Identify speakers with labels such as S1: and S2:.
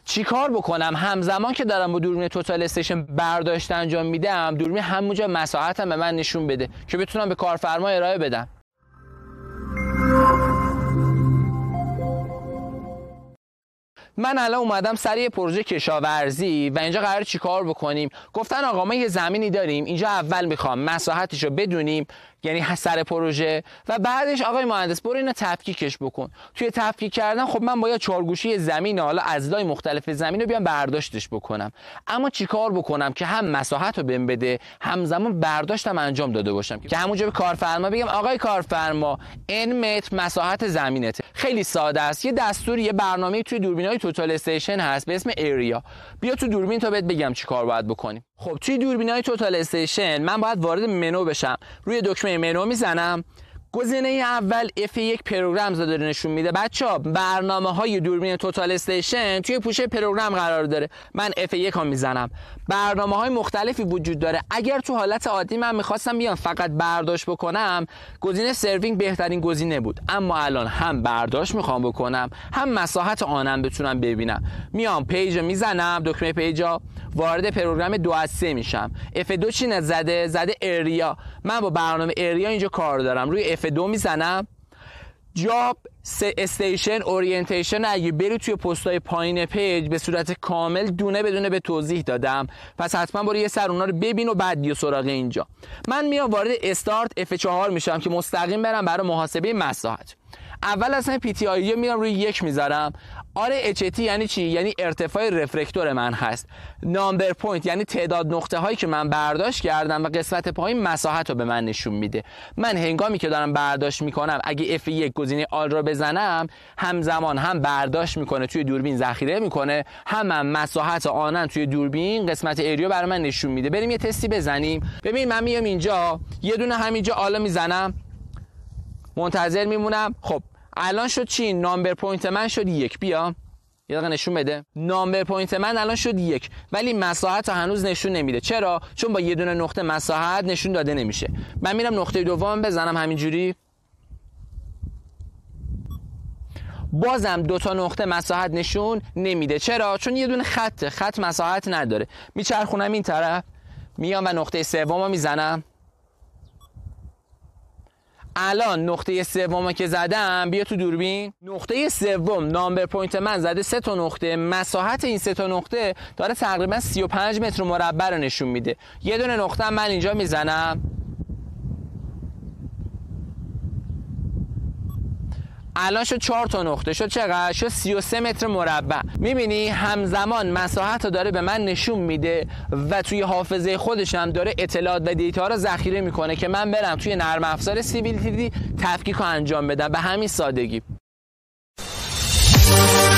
S1: چیکار بکنم همزمان که دارم با دوربین توتال استیشن برداشت انجام میدم دوربین همونجا مساحتم به من نشون بده که بتونم به کارفرما ارائه بدم. من الان اومدم سر یه پروژه کشاورزی و اینجا قراره چیکار بکنیم. گفتن آقا ما یه زمینی داریم اینجا، اول میخوام مساحتش رو بدونیم، یعنی سر پروژه، و بعدش آقای مهندس برو اینو تفکیکش بکن. توی تفکیک کردن خب من باید چارگوشی زمین، حالا اجزای مختلف زمین رو بیام برداشتش بکنم. اما چیکار بکنم که هم مساحت رو بهم بده همزمان برداشتم انجام داده باشم، که همونجا به کارفرما بگم آقای کارفرما n متر مساحت زمینته. خیلی ساده است. یه دستور، یه برنامه توی دوربینای توتال استیشن هست به اسم ایریا. بیا تو دوربین تا بهت بگم چیکار باید بکنیم. خب توی دوربینای توتال استیشن من باید وارد منو بشم. روی دکمه منو میزنم. گزینه اول F1 پروگرام داره نشون میده. بچه‌ها برنامه‌های دوربین توتال استیشن توی پوشه پروگرام قرار داره. من F1 ها میزنم. برنامه‌های مختلفی وجود داره. اگر تو حالت عادی من می‌خواستم بیام فقط برداشت بکنم، گزینه سروینگ بهترین گزینه بود. اما الان هم برداشت می‌خوام بکنم، هم مساحت آنم بتونم ببینم. میام پیج میزنم، دکمه پیجا، وارد پروگرام 2 از 3 میشم. F2 چی زده ایریا. من با برنامه ایریا اینجا کار دارم. روی F2 میزنم. جاب استیشن اورینتیشن اگه بری توی پستای پایین پیج به صورت کامل دونه بدونه به توضیح دادم، پس حتما برو یه سر اونا رو ببین و بعد بیا سراغ اینجا. من میام وارد استارت F4 میشم که مستقیم برم برای محاسبه مساحت. اول اصلا پی تی آی میام روی 1 میذارم. RHT یعنی چی؟ یعنی ارتفاع رفرکتور من هست. نامبر پوینت یعنی تعداد نقطه هایی که من برداشت کردم و قسمت پایین مساحت رو به من نشون میده. من هنگامی که دارم برداشت میکنم اگه F1 گزینه آل رو بزنم همزمان هم برداشت میکنه توی دوربین ذخیره میکنه، هم مساحت آنن توی دوربین قسمت ایریا برای من نشون میده. بریم یه تستی بزنیم. ببین من میام اینجا یه دونه همینجا آلا میزنم، منتظر میمونم. خب الان شد چی؟ نامبر پوینت من شد 1. بیا یه دقیقه نشون بده. نامبر پوینت من الان شد 1، ولی مساحت هنوز نشون نمیده. چرا؟ چون با یه دونه نقطه مساحت نشون داده نمیشه. من میرم نقطه دوم بزنم همینجوری، بازم 2 تا نقطه مساحت نشون نمیده. چرا؟ چون یه دونه خط مساحت نداره. میچرخونم این طرف، میام و نقطه سومو میزنم. الان نقطه سوم که زدم، بیا تو دوربین. نقطه سوم نامبر پوینت من زده 3 تا نقطه، مساحت این 3 تا نقطه داره تقریبا 35 متر مربع رو نشون میده. یه دونه نقطه من اینجا میزنم. الان شد 4 تا نقطه، شد چقدر؟ شد 33 متر مربع. میبینی همزمان مساحت رو داره به من نشون میده و توی حافظه خودش هم داره اطلاعات و دیتا رو ذخیره میکنه که من برم توی نرم افزار سیویل 3D تفکیک رو انجام بدم. به همین سادگی.